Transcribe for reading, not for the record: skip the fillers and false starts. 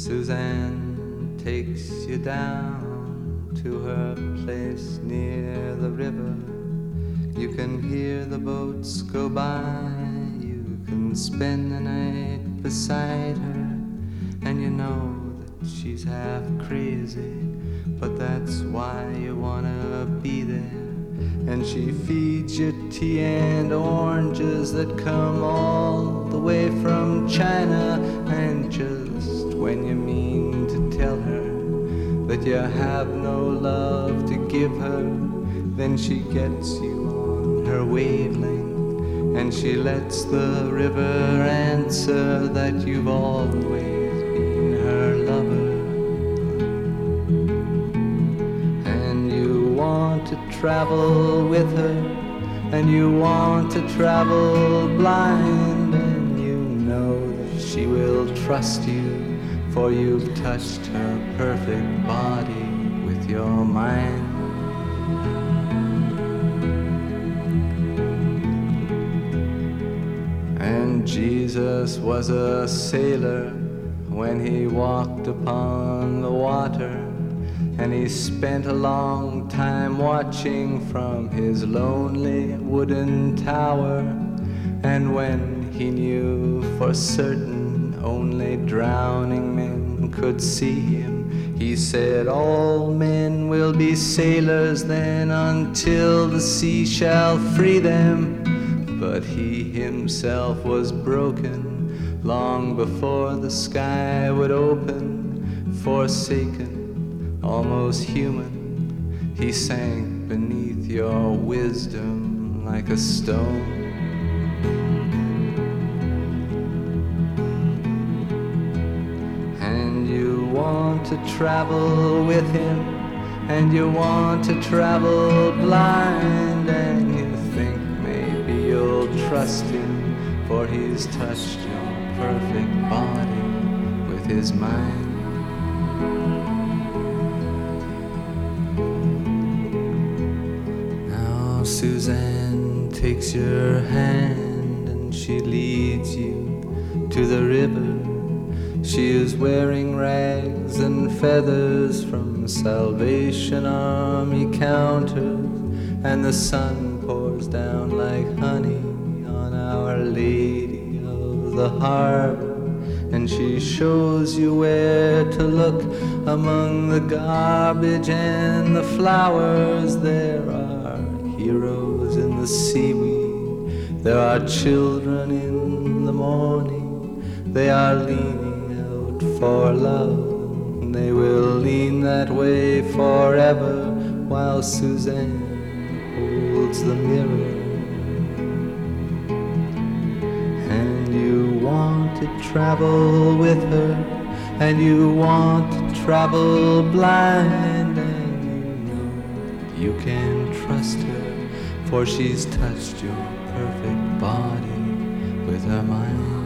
Suzanne takes you down to her place near the river. You can hear the boats go by. You can spend the night beside her. And you know that she's half crazy, but that's why you wanna be there. And she feeds you tea and oranges that come all the way from China. And just when you mean to tell her that you have no love to give her, then she gets you on her wavelength, and she lets the river answer that you've always been her lover. And you want to travel with her, and you want to travel blind, and you know that she will trust you, for you've touched her perfect body with your mind. And Jesus was a sailor when he walked upon the water, and he spent a long time watching from his lonely wooden tower. And when he knew for certain only drowning men could see him, he said, all men will be sailors then until the sea shall free them. But he himself was broken long before the sky would open. Forsaken, almost human, he sank beneath your wisdom like a stone. And you want to travel with him, and you want to travel blind, and you think maybe you'll trust him, for he's touched your perfect body with his mind. Now Suzanne takes your hand and she leads you to the river. She is wearing rags and feathers from Salvation Army counters, and the sun pours down like honey on Our Lady of the Harbor. And she shows you where to look among the garbage and the flowers. There are heroes in the seaweed, there are children in the morning. They are leaning out for love, they will lean that way forever, while Suzanne holds the mirror. And you want to travel with her, and you want to travel blind, and you know that you can trust her, for she's touched your perfect body with her mind.